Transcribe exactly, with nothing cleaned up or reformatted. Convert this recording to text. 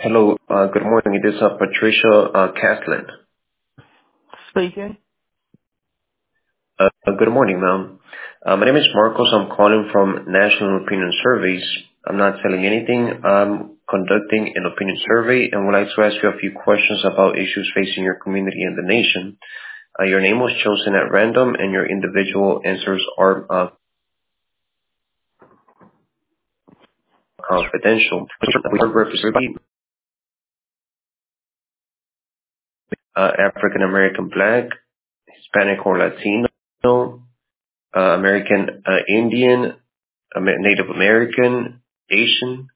Hello, uh, good morning. It is uh, Patricia uh, Caslin. Speaking. Uh, uh, good morning, ma'am. Uh, my name is Marcos. I'm calling from National Opinion Surveys. I'm not selling anything. I'm conducting an opinion survey and would like to ask you a few questions about issues facing your community and the nation. Uh, your name was chosen at random and your individual answers are uh, confidential. We represent uh, African American, Black, Hispanic or Latino, uh, American uh, Indian, Amer- Native American, Asian,